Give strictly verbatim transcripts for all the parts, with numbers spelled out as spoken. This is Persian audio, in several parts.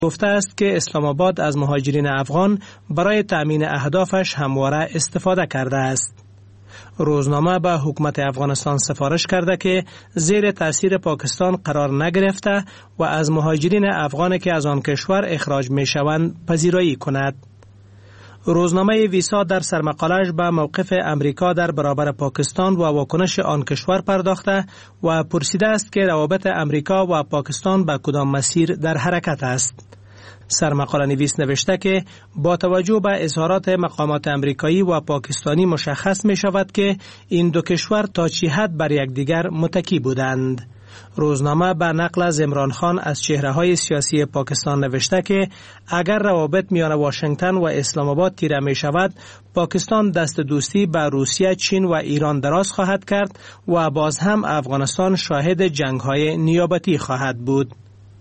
گفته است که اسلام آباد از مهاجرین افغان برای تأمین اهدافش همواره استفاده کرده است. روزنامه به حکومت افغانستان سفارش کرده که زیر تاثیر پاکستان قرار نگرفته و از مهاجرین افغانی که از آن کشور اخراج می شوند پذیرایی کند. روزنامه ویسا در سرمقاله‌اش به موقف امریکا در برابر پاکستان و واکنش آن کشور پرداخته و پرسیده است که روابط امریکا و پاکستان به کدام مسیر در حرکت است. سرمقاله نویس نوشته که با توجه به اظهارات مقامات امریکایی و پاکستانی مشخص می شود که این دو کشور تا چه حد بر یکدیگر متکی بودند. روزنامه به نقل از عمران خان از چهره‌های سیاسی پاکستان نوشته که اگر روابط میان واشنگتن و اسلام آباد تیره می شود، پاکستان دست دوستی به روسیه، چین و ایران دراز خواهد کرد و باز هم افغانستان شاهد جنگ‌های نیابتی خواهد بود.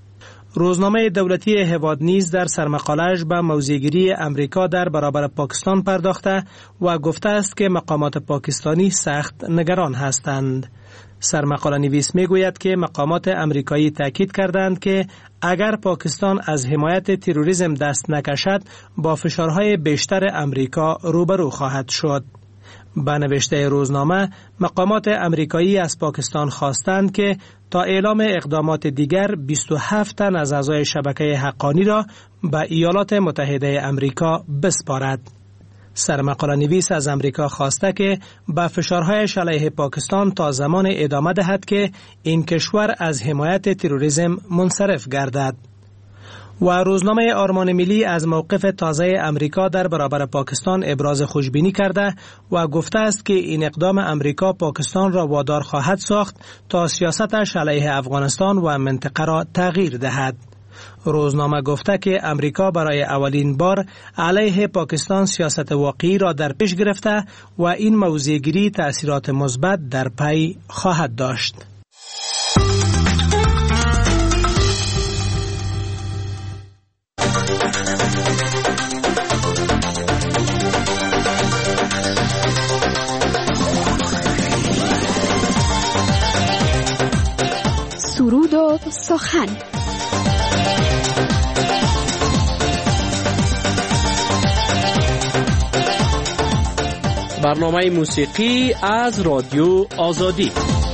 روزنامه دولتی هواد نیز در سرمقاله‌اش به موضع‌گیری امریکا در برابر پاکستان پرداخته و گفته است که مقامات پاکستانی سخت نگران هستند. سرمقاله نویس می گوید که مقامات امریکایی تاکید کردند که اگر پاکستان از حمایت تروریسم دست نکشد، با فشارهای بیشتر امریکا روبرو خواهد شد. به نوشته روزنامه، مقامات امریکایی از پاکستان خواستند که تا اعلام اقدامات دیگر بیست و هفت تن از اعضای شبکه حقانی را به ایالات متحده امریکا بسپارد. سرمقاله نویس از امریکا خواسته که به فشارهایش علیه پاکستان تا زمان ادامه دهد که این کشور از حمایت تروریسم منصرف گردد. و روزنامه آرمان ملی از موقف تازه امریکا در برابر پاکستان ابراز خوشبینی کرده و گفته است که این اقدام امریکا پاکستان را وادار خواهد ساخت تا سیاستش علیه افغانستان و منطقه را تغییر دهد. روزنامه گفته که امریکا برای اولین بار علیه پاکستان سیاست واقعی را در پیش گرفته و این موضع‌گیری تأثیرات مثبت در پی خواهد داشت. سرود و سخن. برنامه موسیقی از رادیو آزادی.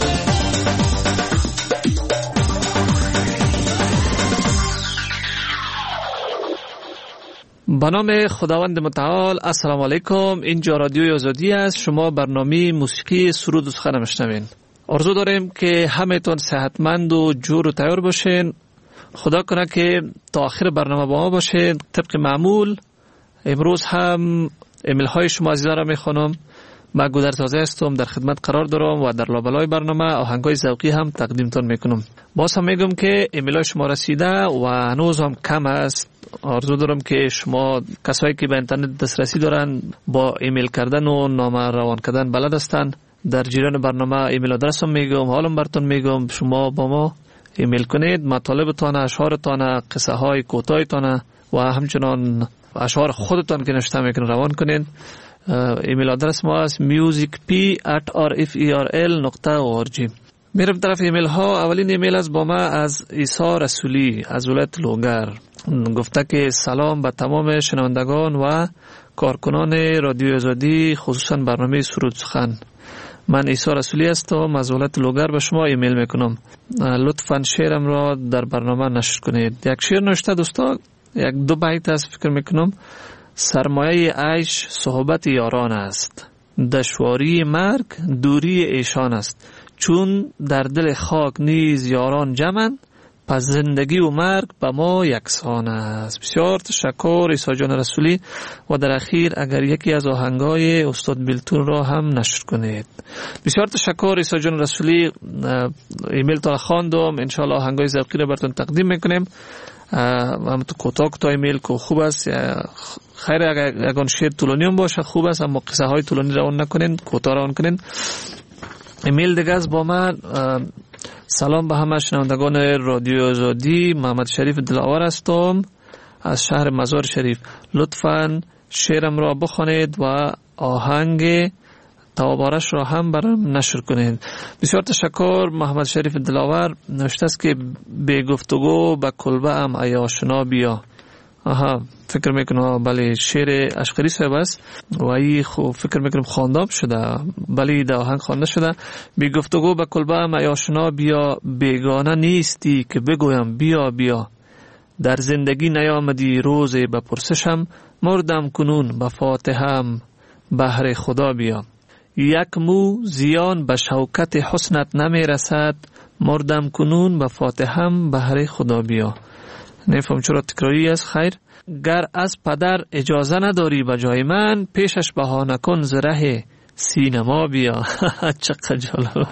به نام خداوند متعال. السلام علیکم. اینجا رادیو آزادی است. شما برنامه موسیقی سرود و سخن میشنوین. آرزو داریم که همه‌تون صحتمند و جور و تیار باشین. خدا کنه که تا آخر برنامه با ما باشین. طبق معمول امروز هم ایمیل های شما عزیزان را میخوانم. من گودر تازه هستم، در خدمت قرار دارم و در لابلای برنامه آهنگای ذوقی هم تقدیمتون میکنم. باز هم میگم که ایمیل های شما رسیده و هنوز هم کم است. آرزو دارم که شما کسایی که به اینترنت دسترسی دارن با ایمیل کردن و نامه روان کردن بلد هستن، در جریان برنامه ایمیل آدرسم میگم، حالم براتون میگم، شما با ما ایمیل کنید، مطالبتان، اشعارتان، قصه های کوتاهتان و همچنان اشعار خودتان که نوشته میکنید روان کنید. ایمیل آدرس ما است musicp at rferl نقطه org. میرم طرف ایمیل ها. اولین ایمیل از با ما از عیسی رسولی از ولایت لوگر. گفته که سلام به تمام شنوندگان و کارکنان رادیو آزادی، خصوصا برنامه سرود سخن. من عیسی رسولی هستم از ولایت لوگر. به شما ایمیل میکنم، لطفاً شعرم را در برنامه نشر کنید. یک شعر نوشته دوستا، یک دو بیت است فکر میکنم. سرمایه عیش صحبت یاران است، دشواری مرگ دوری ایشان است. چون در دل خاک نیز یاران جمعند، پس زندگی و مرگ به ما یکسان است. بسیار تشکر عیسی جان رسولی. و در اخیر اگر یکی از آهنگای استاد بیلتون را هم نشر کنید. بسیار تشکر عیسی جان رسولی. ایمیل تا خواندم، انشالله آهنگای ذوقی را براتون تقدیم میکنیم. هم تو کوتاه کوتاه ایمیل که خوب است. خیر اگر اگه شعر طولانی هم باشه خوب است، اما قصه های طولانی روان نکنین، کوتاه روان کنین. ایمیل دیگه از با من. سلام به همه شنوندگان رادیو آزادی. محمد شریف دلاور هستم از شهر مزار شریف. لطفاً شعرم را بخوانید و آهنگ توابارش را هم برام نشر کنید. بسیار تشکر. محمد شریف دلاور نوشته است که به گفتگو به کلبه ام ای آشنا بیا. آها، فکر میکنم بله شعر اشقری صاحب است و ای خو فکر میکنم خوانداب شده، بله در آهنگ خوانده شده. به گفتگو به کلبه ام ای آشنا بیا، بیگانه نیستی که بگویم بیا بیا. در زندگی نیامدی روزی به پرسشم، مردم کنون به فاتحم بهر خدا بیا. یک مو زیان به شوکت حسنت نمی رسد، مردم کنون به فاتحم بهر خدا بیا. نفهم چرا تکراری است. خیر، گر از پدر اجازه نداری به جای من، پیشش بهانه کن ز ره سینما بیا. چقدر جالب.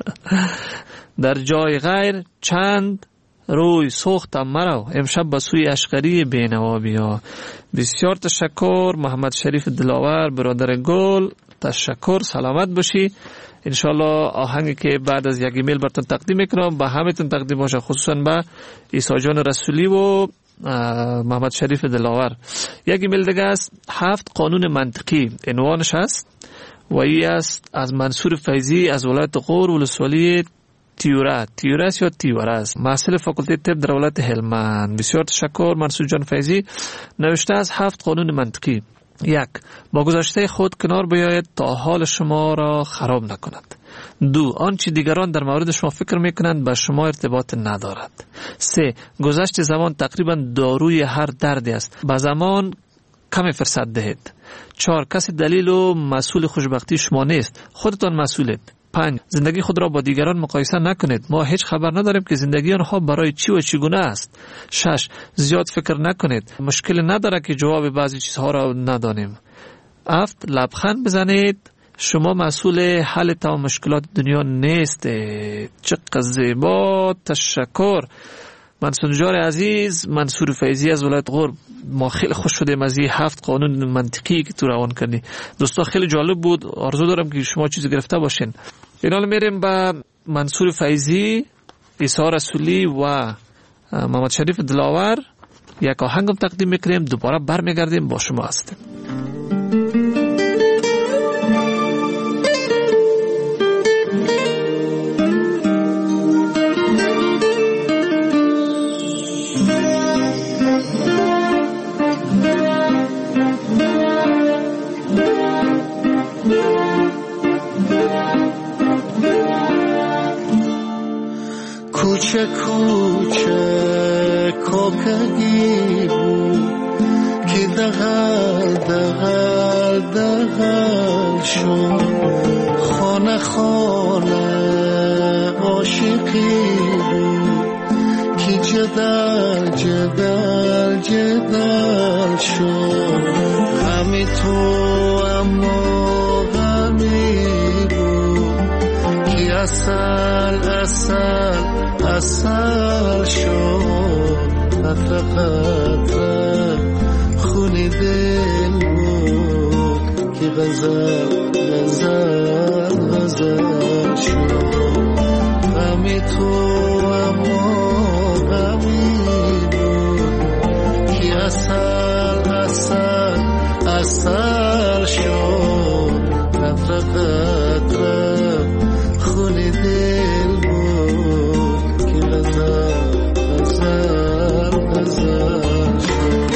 در جای غیر چند روی سوختم مرا، امشب به سوی اشقری بینوا بیا. بسیار تشکر محمد شریف دلاور برادر گل، تشکر. سلامت باشی. انشالله آهنگی که بعد از یک ایمیل براتون تقدیم میکنم به همتون تقدیم باشه، خصوصا به عیسی جان رسولی و محمد شریف دلاور. یک ایمیل دیگه است، هفت قانون منطقی عنوانش است و ای است از منصور فیضی از ولایت غور ولسوالی تیوره. تیوره است یا تیوره است، محصل فاکولته طب در ولایت هلمند. بسیار تشکر منصور جان فیضی. نوشته از هفت قانون منطقی. یک، با گذشته خود کنار بیاید تا حال شما را خراب نکند. دو، آنچه دیگران در مورد شما فکر میکنند به شما ارتباط ندارد. سه، گذشت زمان تقریبا داروی هر دردی است، به زمان کمی فرصت دهید. چهار، کسی دلیل و مسئول خوشبختی شما نیست، خودتان مسئولید. پنج، زندگی خود را با دیگران مقایسه نکنید، ما هیچ خبر نداریم که زندگی آنها برای چی و چگونه است. شش، زیاد فکر نکنید، مشکل نداره که جواب بعضی چیزها را ندانیم. هفت، لبخند بزنید، شما مسئول حل تمام مشکلات دنیا نیستید. چقدر زیبا. تشکر منصور جان عزیز، منصور فیضی از ولایت غور. ما خیلی خوش شدیم از این هفت قانون منطقی که تو روان کردی. دوستا خیلی جالب بود، آرزو دارم که شما چیزی گرفته باشین. اینال میریم به منصور فیضی، عیسی رسولی و محمد شریف دلاور. یک آهنگم تقدیم میکنیم، دوباره برمیگردیم با شما هستیم. کوچه کوچه کوکگی بود که دغل دغل دغل شد، خانه خانه عاشقی بود که جدل جدل جدل شد. همی تو اما غمی بود که اصل اصل اصل شد. قطره قطره خونی دل بود که غزل غزل غزل شد. غمی تو اما غمی بود که اصل اصل اصل شد. قطره قطره خونی دل بود که غزل غزل غزل شد.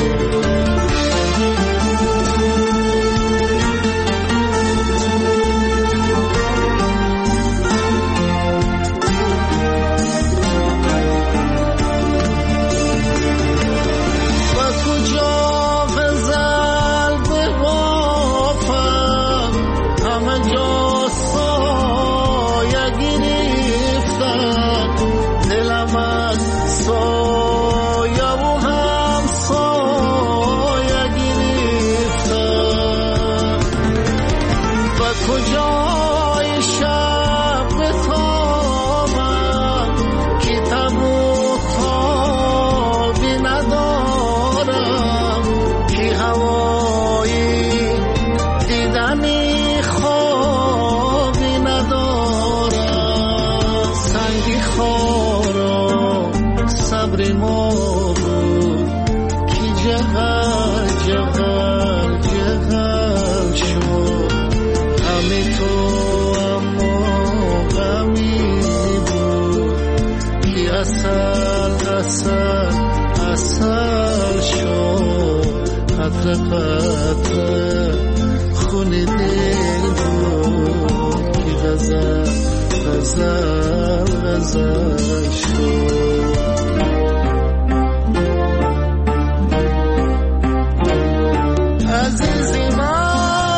جغل جغل جغل شد. همی تو اصل اصل شد قطره قطره خون دل بود که غزل غزل غزل شد. عزیزی من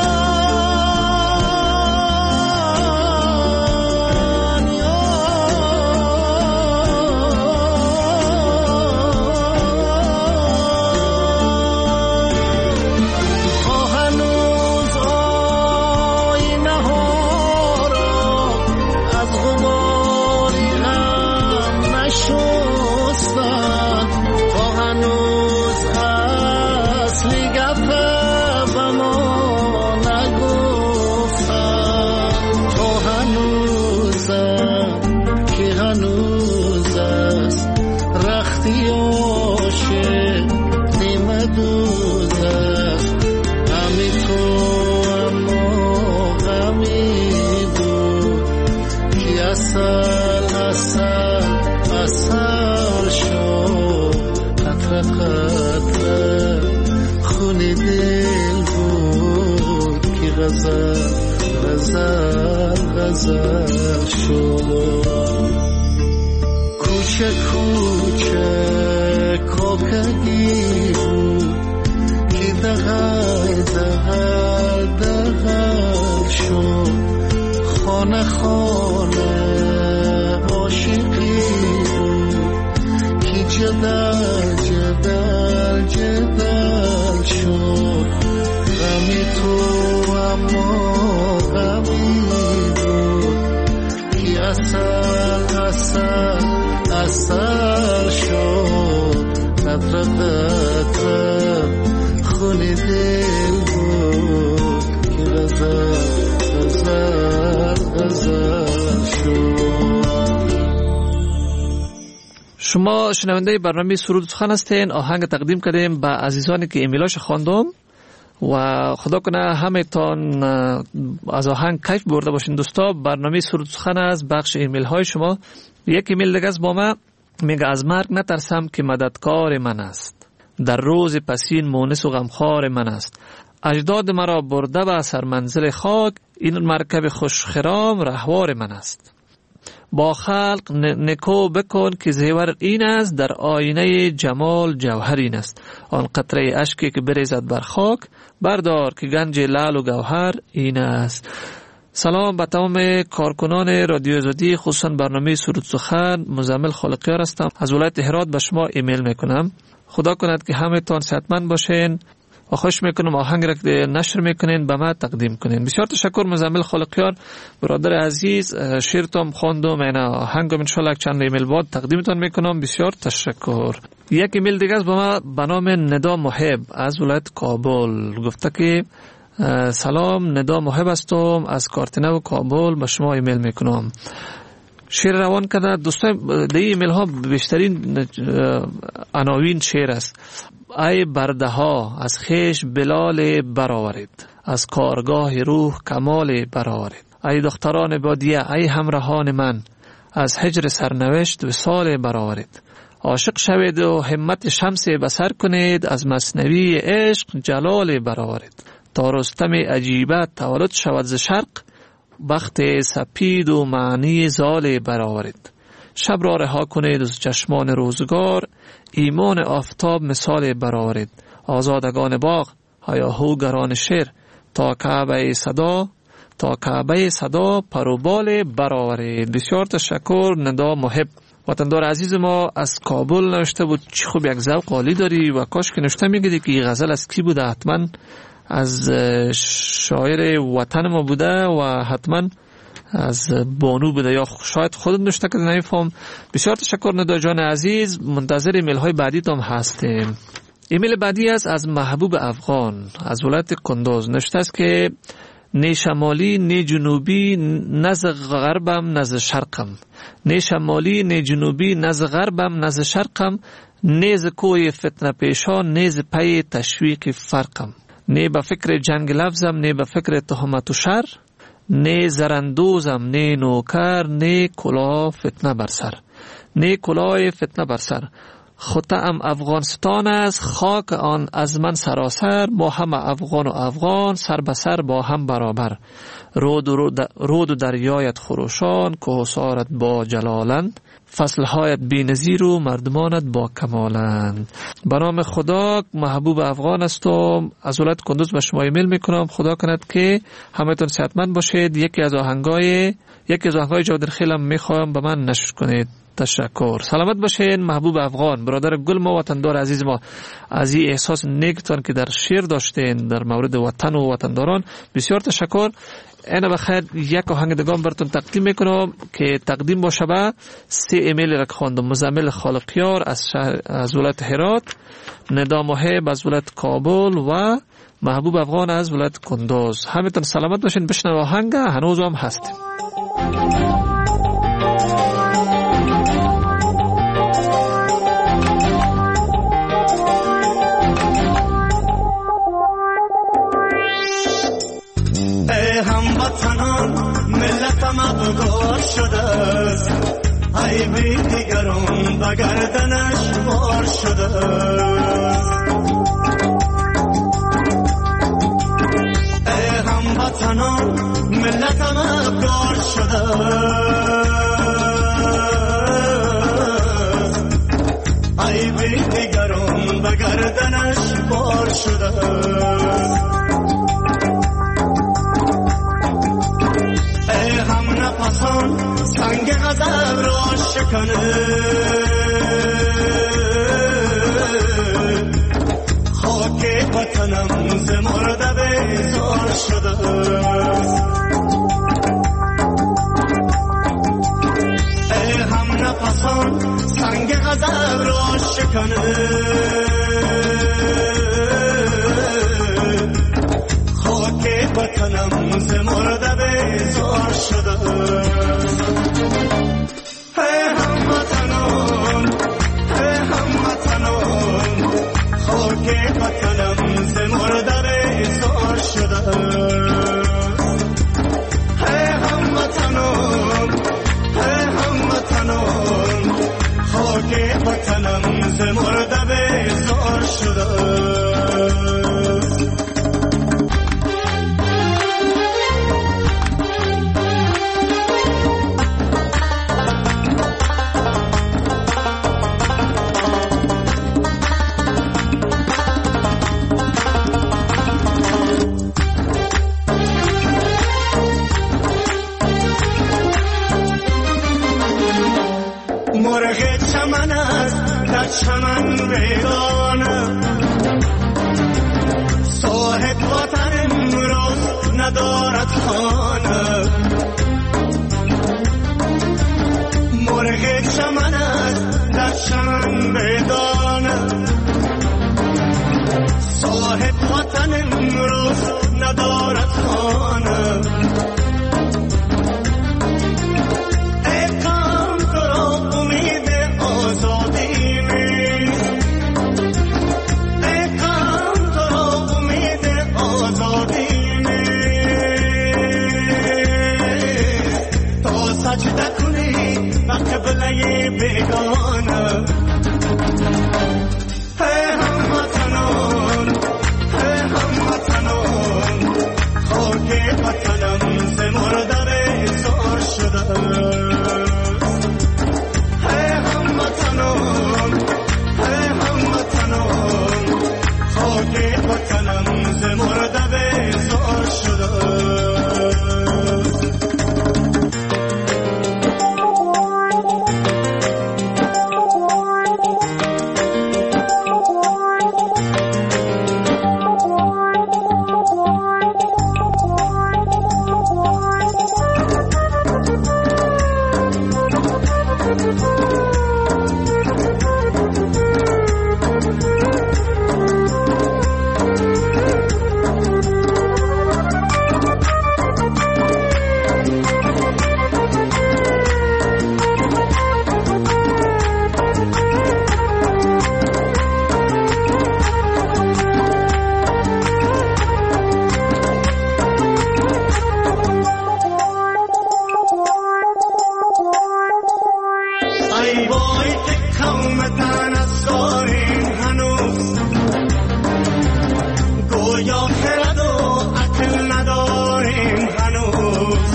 غزل غزل شد. کوچه کوچه کوکگی بود که دغل دغل دغل شد. خانه خانه عاشقی بود که جدل جدل جدل شد. غمی تو اما غمی بود که اصل اصل اصل شد. قطره قطره خون دل بود که غزل غزل غزل شد. شما شنونده برنامه سرود سخن هستین. آهنگ تقدیم کردیم به عزیزانی که ایمیلاش خواندم و خدا کنه همه تان از آهنگ کیف برده باشین. دوستا برنامه سرود سخن از بخش ایمیل های شما. یک ایمیل دیگه از با ما میگه از مرگ نترسم که مددکار من است، در روز پسین مونس و غمخوار من است. اجداد مرا برده به سر منزل خاک، این مرکب خوشخرام رهوار من است. با خلق نکو بکن که زیور این است، در آینه جمال جوهر این است. آن قطره اشکی که بریزد بر خاک، بردار که گنج لعل و گوهر این است. سلام به تمام کارکنان رادیو آزادی، خصوصا برنامه سرود سخن. مزمل خالقیار هستم، از ولایت هرات به شما ایمیل میکنم. خدا کند که همه تان صحتمند باشین و خوش میکنم آهنگ را که نشر میکنین به ما تقدیم کنین. بسیار تشکر مزمل خالقیار برادر عزیز. شیرتم خواندم، اینا آهنگم ان شاء الله چند ایمیل بعد تقدیمتون میکنم. بسیار تشکر. یک ایمیل دیگه از با ما به نام ندا محب از ولایت کابل گفته که سلام، ندا محب هستم از کارتنه و کابل به شما ایمیل میکنم. شعر روان کرده دوستان. در ایمیل ها بیشترین عناوین شعر است. ای برده ها از خیش بلال برآورید، از کارگاه روح کمال برآورید. ای دختران بادیه، ای همراهان من، از هجر سرنوشت وصال برآورید. عاشق شوید و همت شمس بصر کنید، از مثنوی عشق جلال برآورید. تا رستم عجیبه تولد شود ز شرق، بخت سپید و معنی زال برآورید. شب را رها کنید از چشمان روزگار، ایمان آفتاب مثال برآورید. آزادگان باغ هیاهوگران شیر، تا کعبه صدا تا کعبه صدا پروبال برآورید. بسیار تشکر ندا محب. وطندار عزیز ما از کابل نوشته بود چی خوب یک ذوق عالی داری و کاش که نوشته میگیدی که این غزل از کی بوده. حتما از شاعر وطن ما بوده و حتما از بانو بوده یا شاید خودت نوشته که نمیفهم. بسیار تشکر ندا جان عزیز. منتظر ایمیل های بعدی تام هستیم. ایمیل بعدی است از محبوب افغان از ولایت کندوز. نوشته است که نه شمالی نه جنوبی، نه ز غربم نه ز شرقم. نه شمالی نه جنوبی، نه ز غربم نه ز شرقم. نه ز کوی فتنه پیشان، نه ز پی تشویق فرقم. نه به فکر جنگ لفظم، نه به فکر تهمت و شر. نه زرندوزم نه نوکر، نه کلاه فتنه بر سر. نه کلاه فتنه بر سر. خطه‌ام افغانستان است، خاک آن از من سراسر، ما هم افغان و افغان، سر به سر با هم برابر. رود و, رود و دریایت خروشان، کوهسارت با جلالند، فصلهایت بی نظیر و مردمانت با کمالند. به نام خدا، محبوب افغان هستم. از ولایت کندوز به شما ایمیل میکنم. خدا کند که همتون صحتمند باشید. یکی از آهنگای یکی از آهنگای جاودر خیلم میخوایم به من نشر کنید. تشکر. سلامت باشین محبوب افغان، برادر گل ما، وطندار عزیز ما. از این احساس نیکتان که در شعر داشتین در مورد وطن و وطنداران، بسیار تشکر. اینا بخیر یک آهنگ دگام براتون تقدیم میکنم که تقدیم باشه به سه ایمیل را خواندم. مزمل خالقیار از شهر از ولایت هرات، ندا محب از ولایت کابل و محبوب افغان از ولایت کندوز. همتون سلامت باشین. بشنو آهنگ، هنوز هم هستیم. ملتم ابگار شده است، عیبی دیگران به گردنش بار شده است. ای هموطنان ملتم ابگار شده است، عیبی دیگران به گردنش بار شده است. نفسان سنگ غضب را شکنه، خاک وطنم ز مرده بیزار شده. ای هم نفسان سنگ غضب را شکنه، خاک وطنم ز مرده بیزار شده. ای هموطنان، ای هموطنان، خاک وطنم ز مرده بیزار شده. ای هموطنان، ای هموطنان، خاک وطنم ز مرده بیزار شده. چمن ویرانه صاحب وطن امروز ندارد خانه، مرغ چمن است در چمن میدانه، صاحب وطن امروز ندارد خانه. بیگانه ای هموطنان، ای هموطنان، خاک وطن گویا خرد و عقل نداریم هنوز.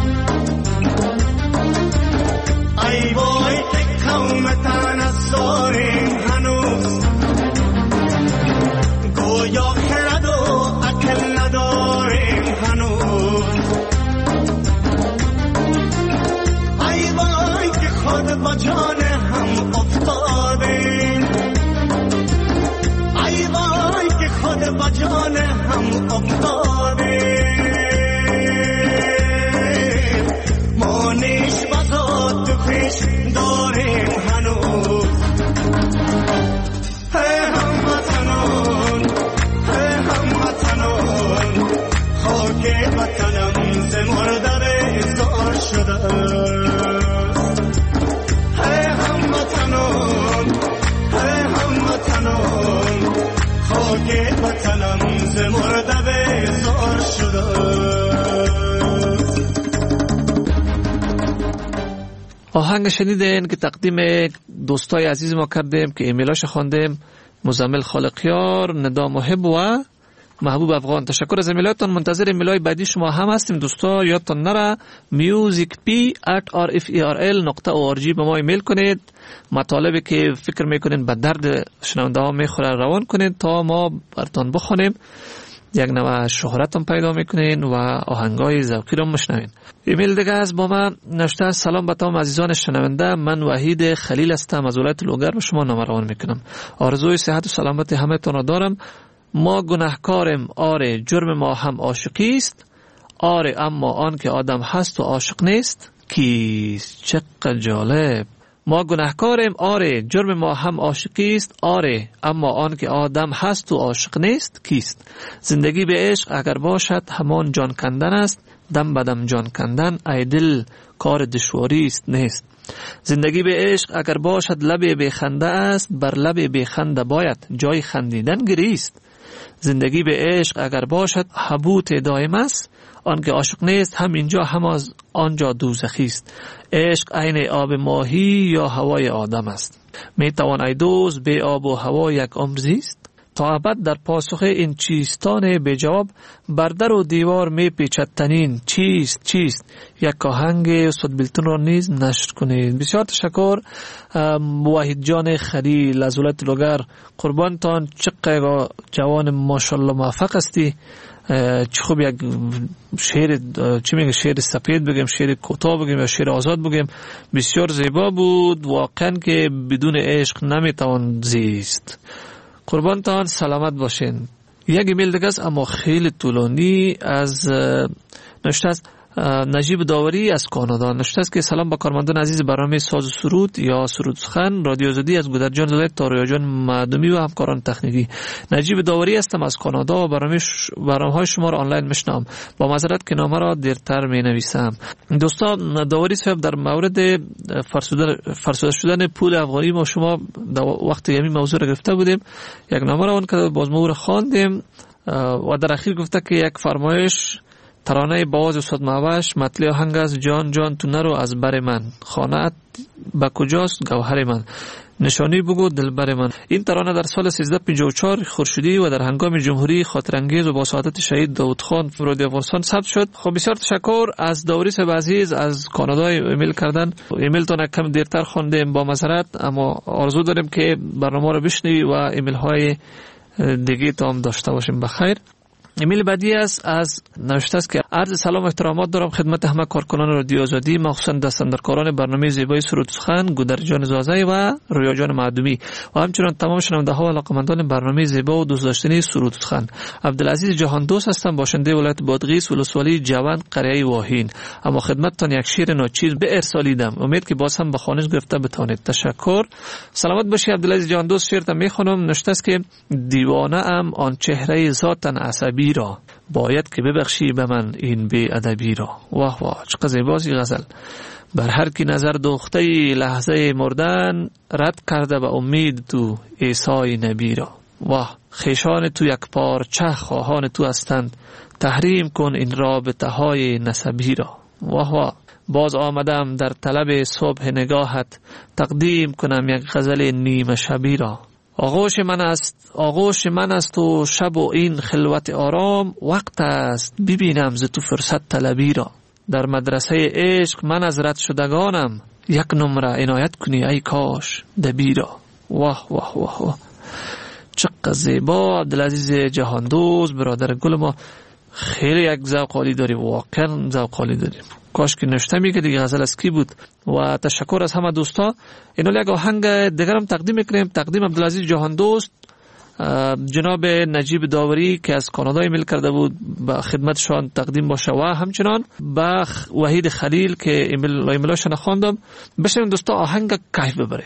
ای وای که قوم تنصاریم هنوز. گویا خرد و عقل نداریم هنوز. ای وای که خود با جان هم افتادیم. ای وای که خود با جان هم افتادیم. ما نیش بزاد تو پیش داریم هنوز. هی هموطنان، هی هموطنان، خاک وطنم ز مرده بیزار شده. هی هموطنان، هی هموطنان، خاک وطنم ز مرده بیزار شده. آهنگ شنیدین که تقدیم دوستای عزیز ما کردیم که ایمیلاش خواندیم. مزمل خالقیار، ندا محب و محبوب افغان. تشکر از ایمیلاتون. منتظر ایمیلای بعدی شما هم هستیم دوستا. یادتون نره music p at r f e r l dot org به ما ایمیل کنید. مطالبی که فکر میکنین به درد شنونده ها میخوره روان کنید تا ما براتون بخونیم. یک نوع شهرت هم پیدا میکنین و آهنگای ذوقی رو مشنوین. ایمیل دیگه از با من نوشته: سلام به تمام عزیزان شنونده، من وحید خلیل هستم از ولایت لوگر به شما نامه روان میکنم. آرزوی صحت و سلامتی همه تون را دارم. ما گناهکاریم، آره، جرم ما هم عاشقی است. آره، اما آن که آدم هست و عاشق نیست کیست؟ چقدر جالب. ما گناهکاریم، آره، جرم ما هم عاشقی است. آره، اما آن که آدم هست و عاشق نیست کیست؟ زندگی به عشق اگر باشد همان جان کندن است. دم بدم جان کندن ای دل کار دشواری است نیست. زندگی به عشق اگر باشد لب بخنده است. بر لب بخنده باید جای خندیدن گریست. زندگی به عشق اگر باشد حبوط دائم است. آن که عاشق نیست هم اینجا هم از آنجا دوزخی است. عشق عین آب ماهی یا هوای آدم است. می توان ای دوست به آب و هوا یک عمر زیست؟ تا ابد در پاسخ این چیستان به جواب بر در و دیوار می پیچد تنین چیست چیست؟ یک آهنگ صدبیلتون را نیز نشر کنید. بسیار تشکر وحید جان خلیل از ولایت لوگر. قربانتان، چقدر جوان ماشاءالله موفق هستی. چه خوب یک شعر، چی میگه، شعر سفید بگیم، شعر کوتاه بگیم یا شعر آزاد بگیم، بسیار زیبا بود. واقعا که بدون عشق نمیتوان زیست. قربانتان، سلامت باشین. یک ایمیل دیگه است اما خیلی طولانی از نوشته است نجیب داوری از کانادا. نوشته است که سلام با کارمندان عزیز برنامه ساز و سرود یا سرود سخن رادیو آزادی از گودرجان زاده تا رویاجان معدومی و همکاران تکنیکی. نجیب داوری هستم از کانادا و برنامه ش... برنامه‌های شما را آنلاین میشنوم. با معذرت که نامه را دیرتر مینویسم. دوستان، داوری صاحب در مورد فرسوده فرسوده شدن پول افغانی ما شما وقتی همین موضوع را گرفته بودیم، یک نامه را اون که باز ما را خواندیم و در اخیر گفته که یک فرمایش ترانه باز استاد معوش مطلع آهنگ از جان جان تو نرو از بر من، خانه‌ات با کجاست گوهر من، نشانی بگو دلبر من. این ترانه در سال سیزده پنجاه و چهار خورشیدی و در هنگام جمهوری خاطرانگیز و با سعادت شهید داوود خان رادیو افغانستان ثبت شد. خب بسیار تشکر از داوری صاحب عزیز از کانادا ایمیل کردن. ایمیلتون کم دیرتر خواندیم، با معذرت، اما آرزو داریم که برنامه رو بشنوی و ایمیل های دیگه تا هم داشته باشیم. بخیر. ایمیل بعدی است از نوشته است که عرض سلام و احترامات دارم خدمت همه کارکنان رادیو آزادی، مخصوصا دستاندرکاران برنامه زیبای سرود سخن گودرجان زازی و رویاجان معدومی و همچنین تمام شنونده ها و علاقه‌مندان برنامه زیبا و دوست داشتنی سرود سخن. عبدالعزیز جهان دوست هستم، باشنده ولایت بادغیس ولسوالی جوان قریه واهین. اما خدمتتان یک شعر ناچیز به ارسالیدم، امید که باز هم به خوانش گرفته بتوانید. تشکر. سلامت باشی عبدالعزیز جهان دوست. شعر میخونم. نوشته است که دیوانه ام آن چهره ذاتن عصبی را، باید که ببخشی به من این بی ادبی را. واه واه، چقدر زیباست این غزل. بر هر کی نظر دوخته لحظه مردن، رد کرده به امید تو عیسی نبی را. واه، خیشان تو یک پارچه خواهان تو هستند، تحریم کن این رابطه های نسبی را. واه واه، باز آمدم در طلب صبح نگاهت، تقدیم کنم یک غزل نیمه شبی را. آغوش من است آغوش من است و شب و این خلوت آرام، وقت است ببینم ز تو فرصت طلبی را. در مدرسه عشق من از رد شدگانم، یک نمره عنایت کنی ای کاش دبی را. واه واه واه واه، چقدر زیبا. عبدالعزیز جهاندوست برادر گل ما، خیلی یک ذوق عالی داری، واقعا ذوق عالی داری. کاش که نشته میگه دیگه غزل از کی بود. و تشکر از همه دوستا. اینو یک آهنگ دیگر هم تقدیم میکنیم، تقدیم عبدالعزیز جهاندوست، جناب نجیب داوری که از کانادا ایمیل کرده بود به خدمتشان تقدیم باشه، و همچنان به وحید خلیل که ایمیل ایمیلاشون خواندم. بشین دوستا آهنگ کیف ببره.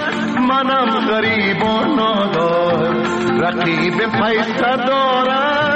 منم غریب و نادار، رقیب پیسه دارد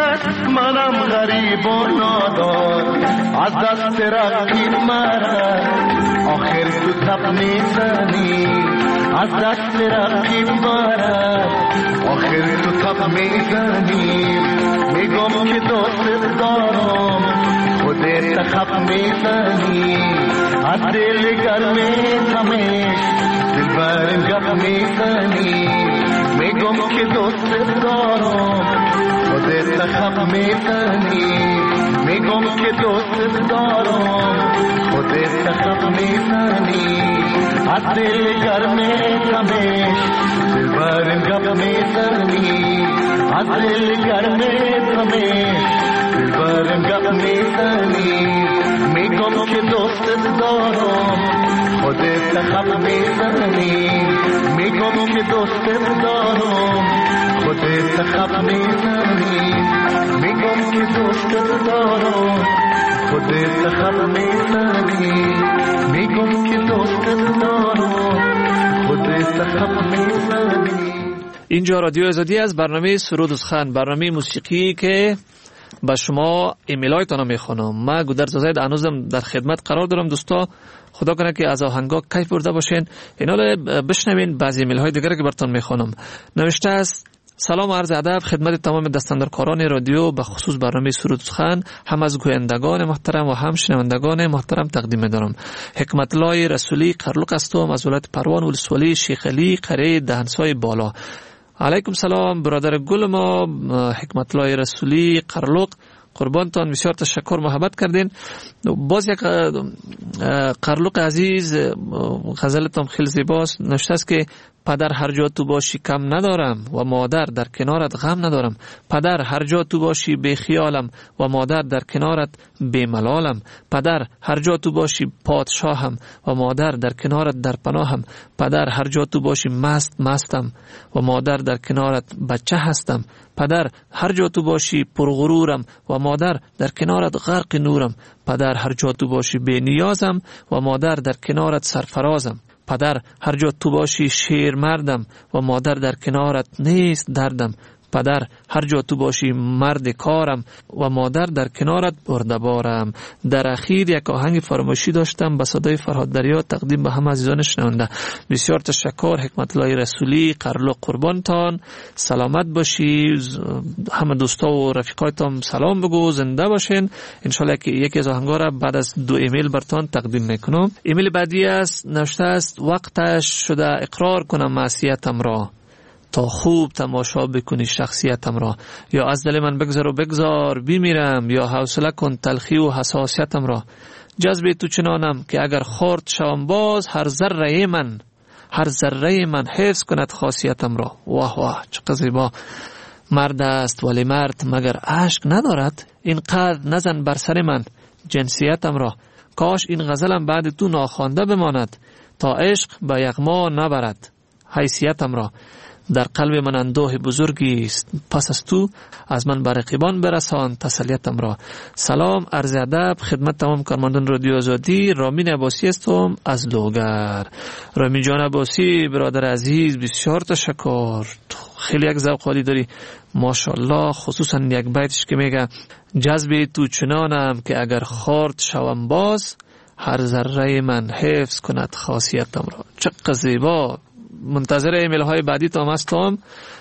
منم غریب و نادار از دست رقیب مرد آخر تو تب میزنی از دست رقیب مرد آخر تو تب میزنی میگم که دوست دارم خودت خب میزنی از دل گرمی تمیش دل برم گپ میزنی میگم که دوست دارم خودت خب میزنی میگم که دوست دارم خودت خب میزنی از دل گرمی تمیش دل برم گپ میزنی از دل گرمی تمیش دل برم گپ میزنی میگم که دوست دارم خودت خب میزنی میگم که دوست دارم خودت خب میزنی میگم که دوست دارم خودت خب میزنی میگم که دوست دارم خودت خب میزنی. اینجا رادیو آزادی از برنامه سرود و سخن، برنامه موسیقی که با شما ایمیل هایتان رو میخونم. ما گودرز زاید هنوزم در خدمت قرار دارم دوستا، خدا کنه که از آهنگا کیف برده باشین. اینا بشنوین بعضی ایمیل های دیگر که براتون میخونم. نوشته است: سلام و عرض ادب خدمت تمام دستاندرکاران رادیو، به خصوص برنامه سرود و سخن، هم از گویندگان محترم و هم شنوندگان محترم تقدیم دارم. حکمت الله رسولی قرلق هستم از ولایت پروان ولسوالی شیخ علی قره دهنسای بالا. علیکم سلام برادر گل ما حکمت الله رسولی قرلق، قربانتان، بسیار تشکر، محبت کردین. باز یک قرلق عزیز غزلتان خیلی زیباست. نوشته است که پدر هر جا تو باشی کم ندارم و مادر در کنارت غم ندارم. پدر هر جا تو باشی بی خیالم و مادر در کنارت بی ملالم. پدر هر جا تو باشی پادشاهم و مادر در کنارت در پناهم. پدر هر جا تو باشی مست مستم و مادر در کنارت بچه هستم. پدر هر جا تو باشی پرغرورم و مادر در کنارت غرق نورم. پدر هر جا تو باشی بی نیازم و مادر در کنارت سرفرازم. پدر هر جا تو باشی شیر مردم و مادر در کنارت نیست دردم. پدر هر جا تو باشی مرد کارم و مادر در کنارت بردبارم. در اخیر یک آهنگ فراموشی داشتم به صدای فرهاد دریا، تقدیم به همه عزیزان شنونده. بسیار تشکر حکمت الله رسولی قرلق، قربانتان، سلامت باشی. همه دوستا و رفیقایتان سلام بگو، زنده باشین. انشالله که یکی از آهنگا را بعد از دو ایمیل برتان تقدیم میکنم. ایمیل بعدی است، نوشته است: وقتش شده اقرار کنم معصیتم را، تا خوب تماشا بکنی شخصیتم را. یا از دل من بگذر و بگذار بیمیرم، یا حوصله کن تلخی و حساسیتم را. جذب تو چنانم که اگر خورد شوم باز، هر ذره من هر ذره من حفظ کند خاصیتم را. واه واه چقدر زیبا. مرد است ولی مرد مگر اشک ندارد؟ اینقدر نزن بر سر من جنسیتم را. کاش این غزلم بعد تو ناخوانده بماند، تا عشق به یغما نبرد حیثیتم را. در قلب من اندوه بزرگی است، پس از تو از من بر رقیبان برسان تسلیتم را. سلام، عرض ادب خدمت تمام کارمندان رادیو آزادی. رامین عباسی هستم از لوگر. رامین جان عباسی برادر عزیز، بسیار تشکر، خیلی یک ذوق عالی داری ماشاءالله. خصوصا یک بیتش که میگه: جذب تو چنانم که اگر خورد شوم باز، هر ذره من حفظ کند خاصیتم را. چقدر زیبا. منتظر ایمیل های بعدی تام هستم.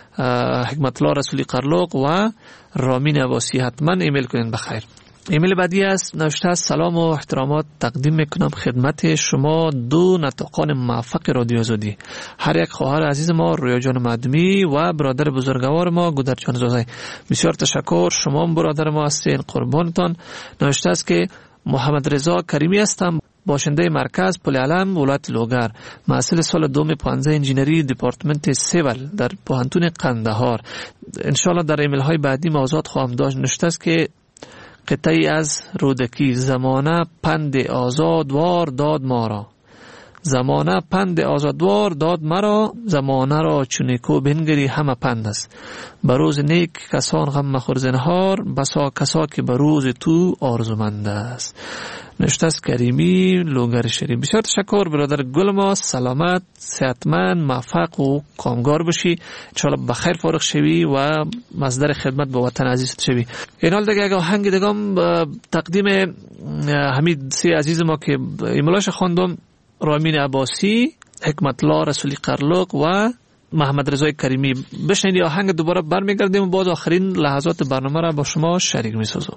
حکمت الله رسولی قرلق و رامین عباسی، حتما ایمیل کنین. بخیر. ایمیل بعدی است، نوشته است: سلام و احترامات تقدیم میکنم خدمت شما دو نطقان موفق رادیو آزادی، هر یک خواهر عزیز ما رویا جان مدمی و برادر بزرگوار ما گودر جان زازای. بسیار تشکر، شما برادر ما هستین، قربانتان. نوشته است که محمد رضا کریمی هستم، باشنده مرکز پل علم ولایت لوگر، محصل سال دوم پانزده انجینری دپارتمنت سیول در پوهنتون قندهار. انشالله در ایمیل های بعدی موضوعات خواهم داشت. نوشته است که قطعی از رودکی: زمانه پند آزادوار داد ما را، زمانه پند آزادوار داد مرا، زمانه را چونیکو بنگری همه پند است. بروز نیک کسان غم مخور زنهار، بسا کسا که بروز تو آرزومند است. نوشته است کریمی لونگر شری. بسیار تشکر برادر گل ما، سلامت، صحتمند، موفق و کامگار باشی، ان شاء الله بخیر فارغ شوی و مصدر خدمت به وطن عزیزت شوی. این حال دیگه اگه آهنگ دیگه تقدیم حمید سی عزیز ما که ایملاش خواندم، رامین عباسی، حکمت الله رسولی قرلوق و محمد رضای کریمی. بشنید آهنگ دوباره برمیگردیم و باز آخرین لحظات برنامه را با شما شریک می‌سازم.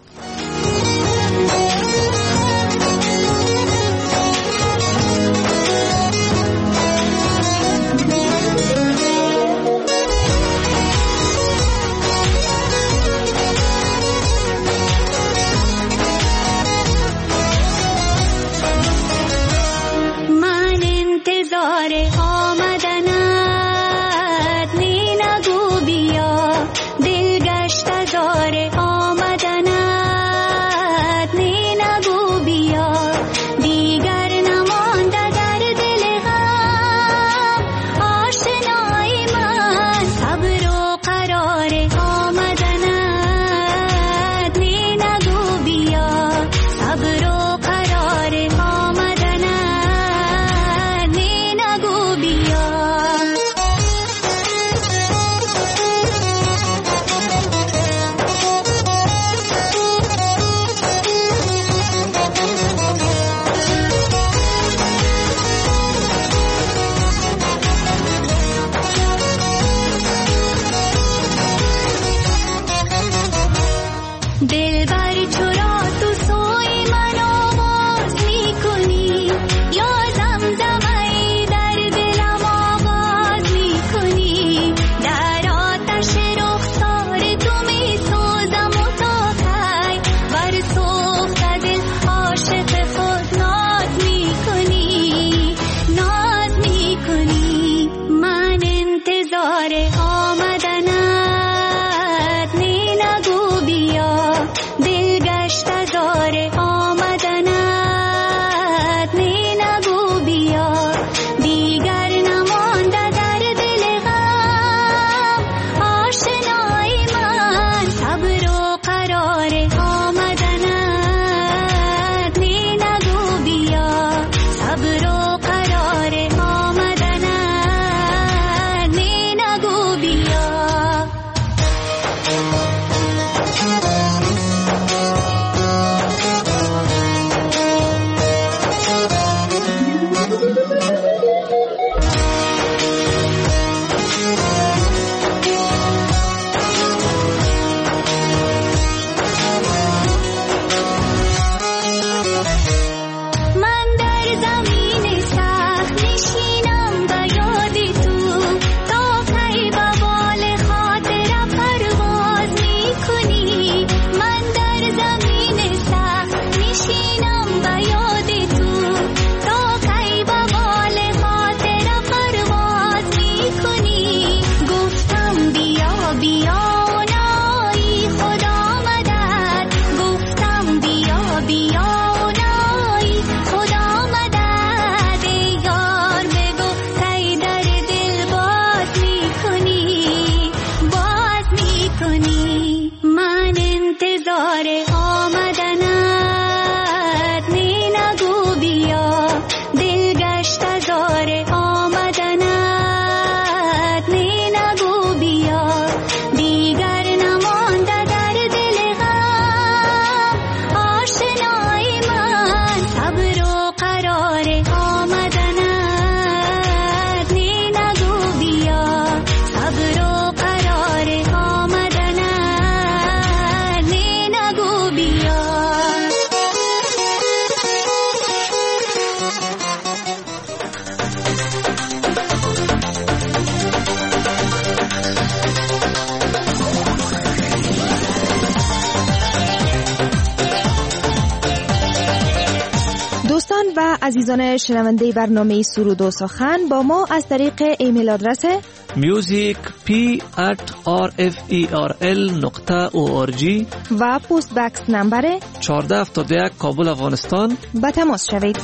عزیزان شنونده برنامه سرود و سخن با ما از طریق ایمیل آدرس music p at r f e r l نقطه او آر جی و پست بکس نمبر چهارده هفتاد و یک کابل افغانستان با تماس شوید.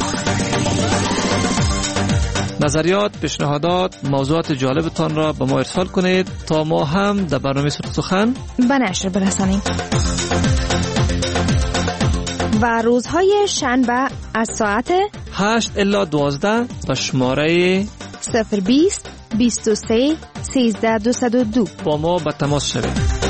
نظریات، پیشنهادات، موضوعات جالبتان را به ما ارسال کنید تا ما هم در برنامه سرود و سخن به نشر برسانیم. و روزهای شنبه از ساعت هشت الا دوازده به شماره صفر بیست بیست و سه سیزده دویست و دو با ما به تماس شوید.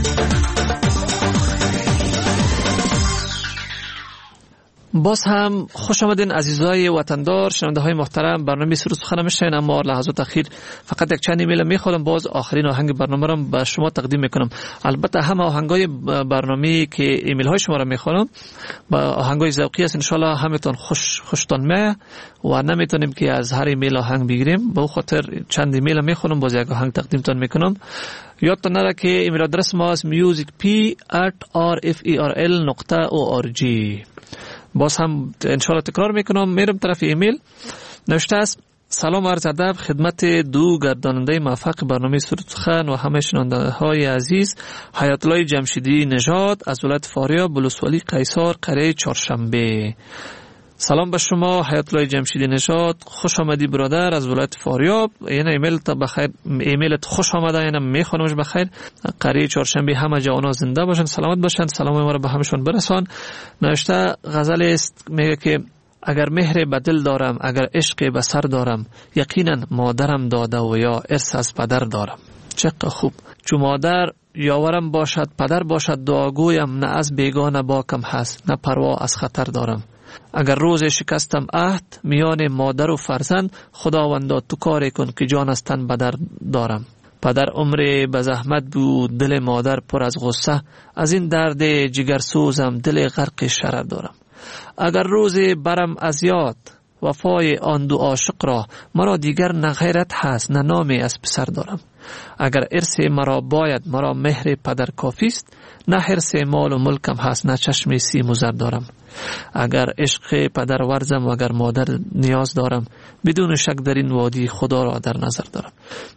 باز هم خوش آمدین عزیزای وطندار، شنونده های محترم. برنامه سرود سخن میشین، اما لحظات اخیر فقط یک چند ایمیل میخوام، باز آخرین آهنگ برنامه رو به شما تقدیم میکنم. البته همه آهنگای برنامه که ایمیل های شما رو میخوام با آهنگای ذوقی است، ان شاء الله همتون خوش خوشتون میاد و نمیتونیم که از هر ایمیل آهنگ بگیریم، به خاطر چند ایمیل میخوام باز یک آهنگ تقدیمتون میکنم. یادتون نره که ایمیل آدرس ما است musicp at rferl نقطه org. باز هم انشاءالله تکرار میکنم، میرم طرف ایمیل. نوشته است: سلام عرض ادب خدمت دو گرداننده موفق برنامه سرود سخن و همه شنونده های عزیز. حیات الله جمشیدی نژاد از ولایت فاریاب، ولسوالی قیصر، قریه چهارشنبه. سلام به شما حیات الله جمشیدی نژاد، خوش آمدی برادر از ولایت فاریاب. یعنی ایمیل تا بخیر، ایمیلت خوش آمده، یعنی میخوانمش بخیر. قریه چهارشنبه همه جوانا زنده باشن، سلامت باشن، سلام ما رو به همشون برسان. نوشته غزل است، میگه که اگر مهر به دل دارم، اگر عشق به سر دارم، یقینا مادرم داده و یا ارث از پدر دارم. چقدر خوب. چو مادر یاورم باشد، پدر باشد دعاگویم، نه از بیگانه باکم هست، نه پروا از خطر دارم. اگر روز شکستم عهد میان مادر و فرزند، خداوندا تو کاری کن که جان از تن بدر دارم. پدر عمر به زحمت بود، دل مادر پر از غصه، از این درد جگر سوزم دل غرق شرر دارم. اگر روز برم از یاد وفای آن دو عاشق را، مرا دیگر نه غیرت هست نه نامی از پسر دارم. اگر ارث مرا باید، مرا مهر پدر کافیست، نه حرص مال و ملکم هست نه چشم سیم و زر دارم. اگر عشق پدر ورزم و اگر مادر نیاز دارم، بدون شک در این وادی خدا را در نظر دارم.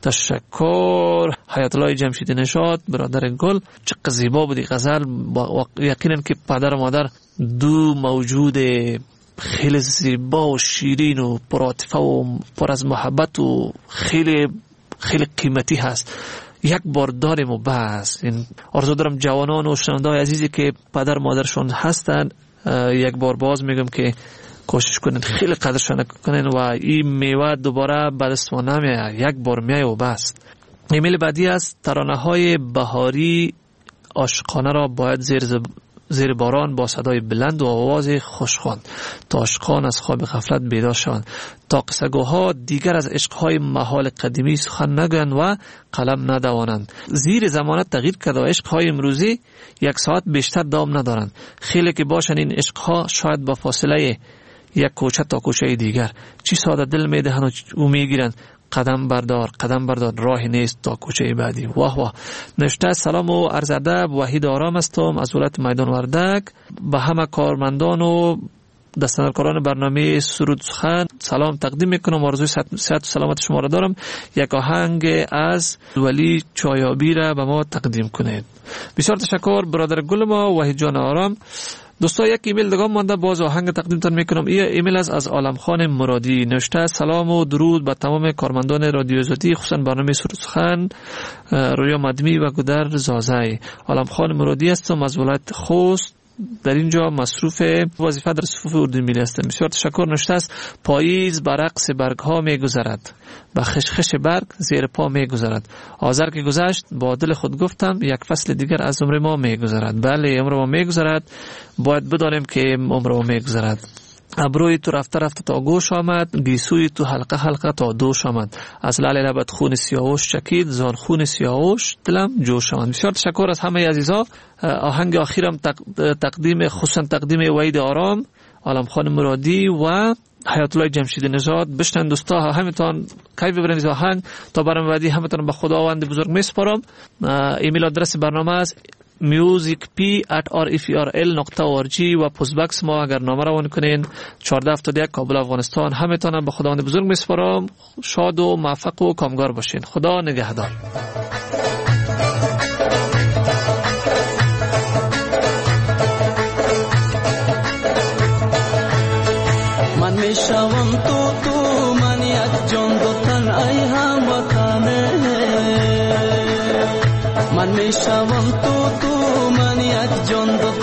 تشکر حیات الله جمشیدی نژاد برادر گل. چقدر زیبا بودی غزل. یقینا که پدر و مادر دو موجود خیلی زیبا و شیرین و پرعاطفه و پر از محبت و خیلی خیلی قیمتی هست. یک بار داریم و بس. این آرزو دارم جوانان و شنونده‌های عزیزی که پدر مادرشون هستن یک بار باز میگم که کوشش کنین خیلی قدرشون کنین و این میوه دوباره به دست ما نمیاد، یک بار میای و بس. ایمیل بعدی از ترانه های بهاری عاشقانه را باید زیر زب... زیر باران با صدای بلند و آواز خوشخوان تا عاشقان از خواب غفلت بیدار شوند، تا قصه‌گوها دیگر از عشقهای محال قدیمی سخن نگویند و قلم ندوانند. زیر زمانت تغییر کرده و عشقهای امروزی یک ساعت بیشتر دام ندارند. خیلی که باشن این عشقها شاید با فاصله یک کوچه تا کوچه دیگر، چی ساده دل میدهند و میگیرند. قدم بردار قدم بردار راهی نیست تا کوچه بعدی. واه واه. نوشته سلام و عرض ادب، وحید آرام هستم از ولایت میدان وردک. به همه کارمندان و دستندرکاران برنامه سرود سخن سلام تقدیم میکنم، آرزوی صحت و سلامت شما را دارم. یک آهنگ از ولی چایابی را به ما تقدیم کنید. بسیار تشکر برادر گل ما وحید جان آرام. دوستا یک ایمیل دیگه مونده، باز آهنگ تقدیمتون میکنم. این ایمیل از از عالم خان مرادی. نوشته سلام و درود به تمام کارمندان رادیو آزادی، خصوصا برنامه سرود سخن، رویا مدمی و گودر زازای. عالم خان مرادی هستم از ولایت خوست، در اینجا مصروف وظیفه در صفوف اردو ملی هستم. بسیار تشکر. نوشته است پاییز بر رقص برگ ها می گذرد، به خشخش برگ زیر پا می گذرد. آذر که گذشت با دل خود گفتم، یک فصل دیگر از عمر ما می گذرد. بله عمر ما می گذرد، باید بدانیم که عمر ما می گذرد. ابروی تو رفته رفته تا گوش آمد، گیسوی تو حلقه حلقه تا دوش آمد. از لعل لبت خون سیاوش چکید، زان خون سیاوش دلم جوش آمد. بسیار تشکر از همه عزیزا. آهنگ آخرم تقدیم خصوصا تقدیم وحید آرام، عالم خان مرادی و حیات الله جمشیدی نژاد. بشنن دوستا، همتون کیف ببرید آهنگ. تا برنامه بعدی همتون به خداوند بزرگ میسپارم. ایمیل آدرس برنامه است musicp at rferl نقطه org و پست باکس ما اگر نامه روان کنین چهارده هفتاد و یک کابل افغانستان. همتون به خداوند بزرگ میسپارم. شاد و موفق و کامگار باشین. خدا نگهدار. من میشوم تو تو من یک جان دو تن ای هموطنه، من میشوم تو تو من یک جان دو